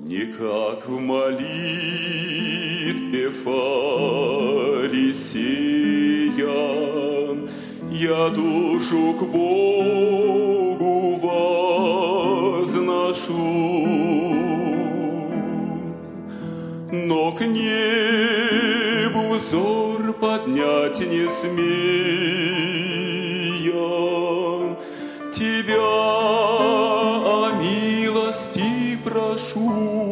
Не как в молитве фарисеям, я душу к Богу возношу, но к небу взор поднять не смея. Тебя о милости прошу,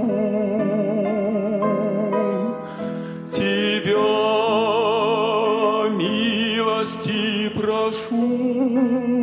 Тебя о милости прошу.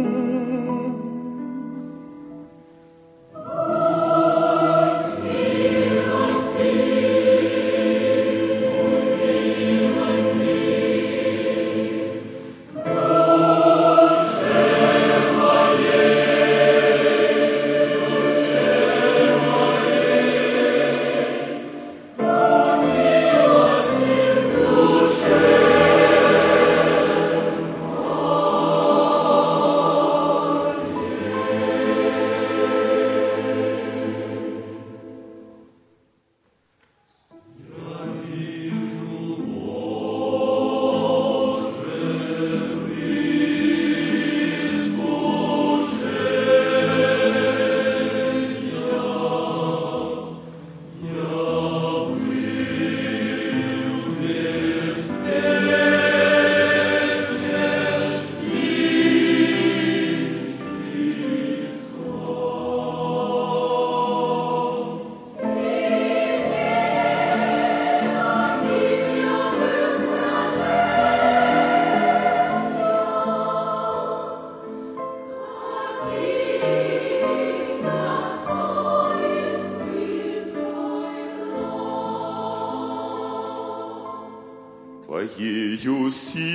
Твоею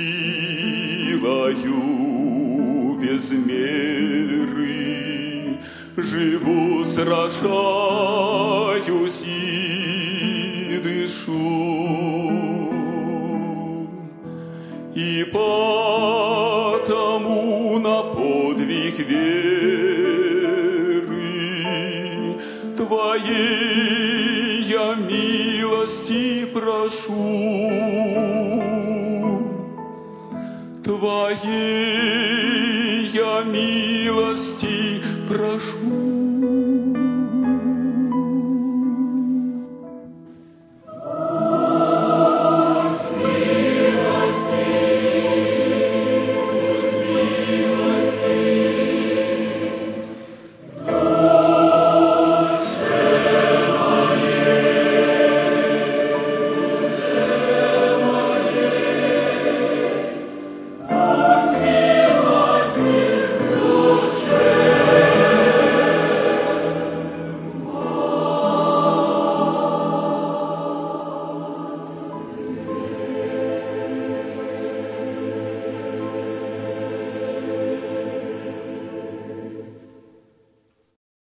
силою без меры живу, сражаюсь и дышу, и потому на подвиг веры Твоей я милости прошу, Твоей я милости прошу.